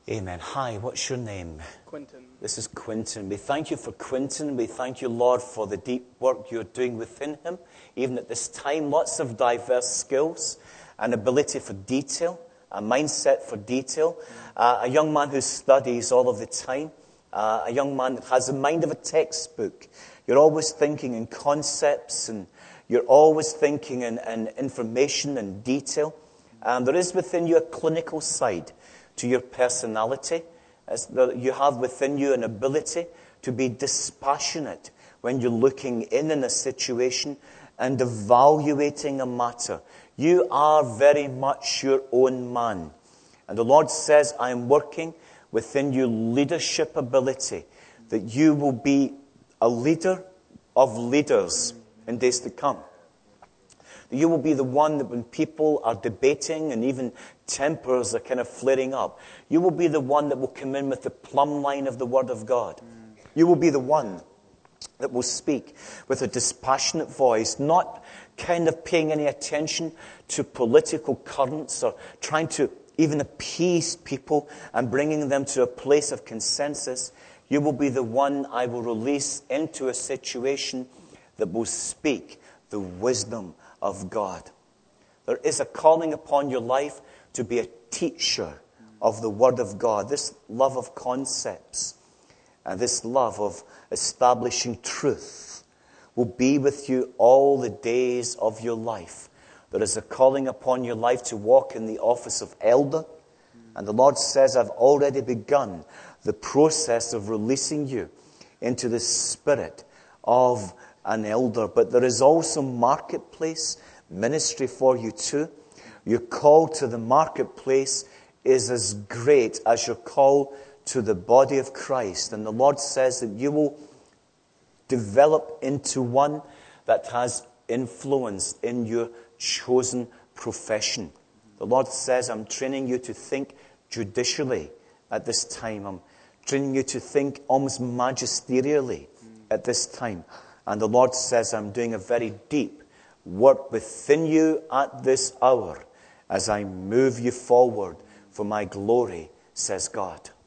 Amen. Hi, what's your name? Quentin. This is Quentin. We thank you for Quentin. We thank you, Lord, for the deep work you're doing within him. Even at this time, lots of diverse skills, an ability for detail, a mindset for detail. A young man who studies all of the time. A young man that has the mind of a textbook. You're always thinking in concepts and you're always thinking in information and detail. There is within you a clinical side to your personality. You have within you an ability to be dispassionate when you're looking in a situation and evaluating a matter. You are very much your own man. And the Lord says, I am working within you leadership ability, that you will be a leader of leaders in days to come. You will be the one that when people are debating and even tempers are kind of flaring up, you will be the one that will come in with the plumb line of the Word of God. You will be the one that will speak with a dispassionate voice, not kind of paying any attention to political currents or trying to even appease people and bringing them to a place of consensus. You will be the one I will release into a situation that will speak the wisdom of God. There is a calling upon your life to be a teacher of the Word of God. This love of concepts and this love of establishing truth will be with you all the days of your life. There is a calling upon your life to walk in the office of elder. And the Lord says, I've already begun the process of releasing you into the spirit of an elder. But there is also marketplace ministry for you too. Your call to the marketplace is as great as your call to the body of Christ. And the Lord says that you will develop into one that has influence in your chosen profession. The Lord says, I'm training you to think judicially at this time. I'm training you to think almost magisterially at this time. And the Lord says, I'm doing a very deep work within you at this hour as I move you forward for my glory, says God.